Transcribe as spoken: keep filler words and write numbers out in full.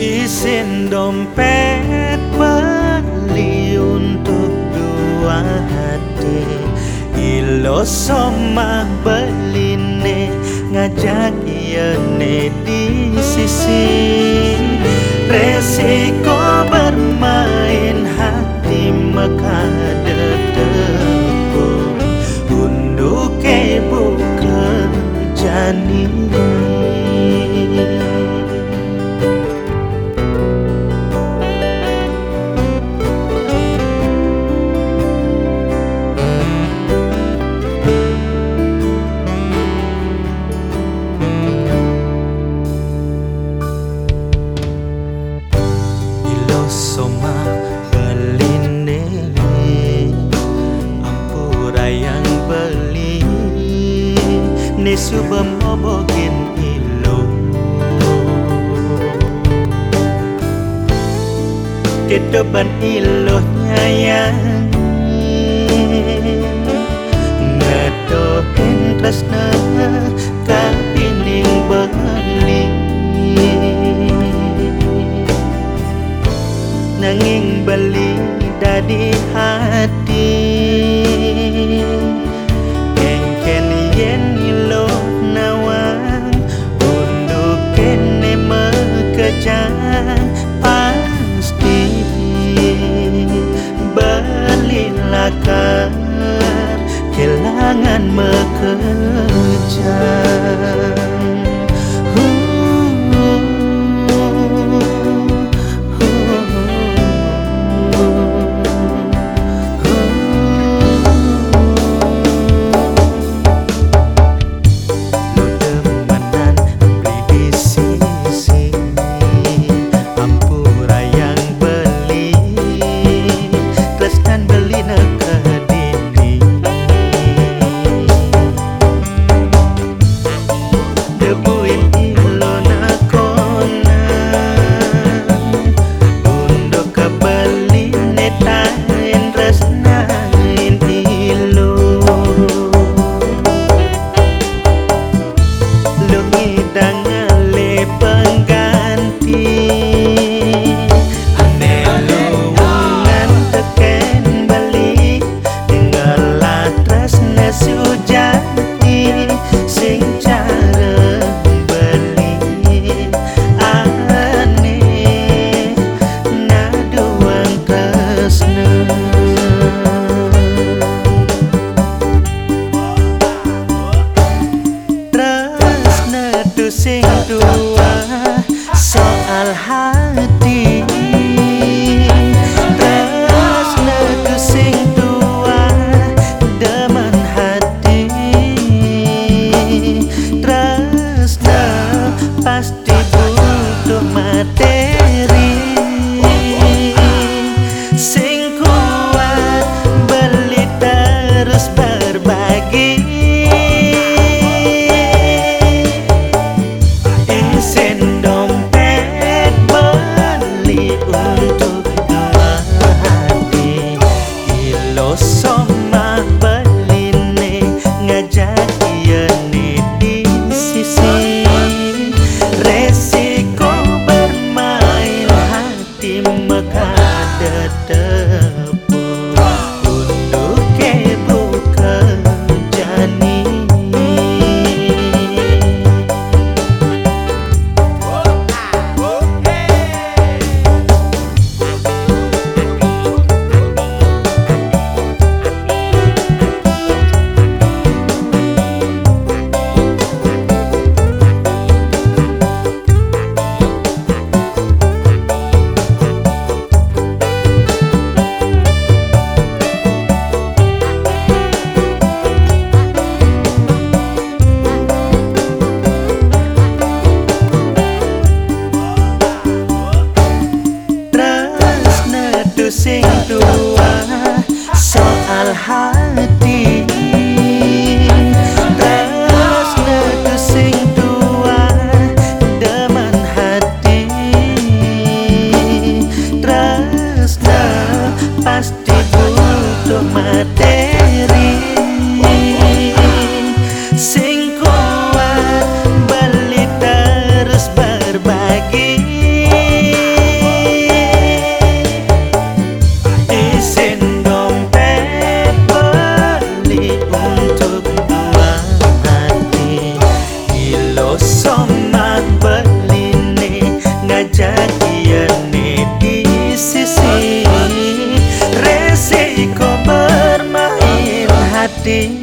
Isin dompet beli untuk dua hati, ilo somah beline ngajak iene di sisi. Resiko bermain hati mekade tepu, unduh kebu kerjani. Soma beline ampura yang beli nesu bemobogin ilo kedoban ilo nyayang ngedohin tresna kapining beli. Nanging beli dadi hati kengken yen ilo nawang untuk kene mekejang pasti beli lakar kelangan mekejang. Sing dua soal hati, tresna tu sing dua demen hati, tresna pasti butuh materi sing kuat beli terus berbagi. Soma beline ngajak iene di sisi. Resiko bermain hati mekade tepu untuk kebu kerjani. Sing dua soal hati, tresna tu sing dua demen hati, tresna pasti butuh materi sing kuat beli terus berbagi. pasti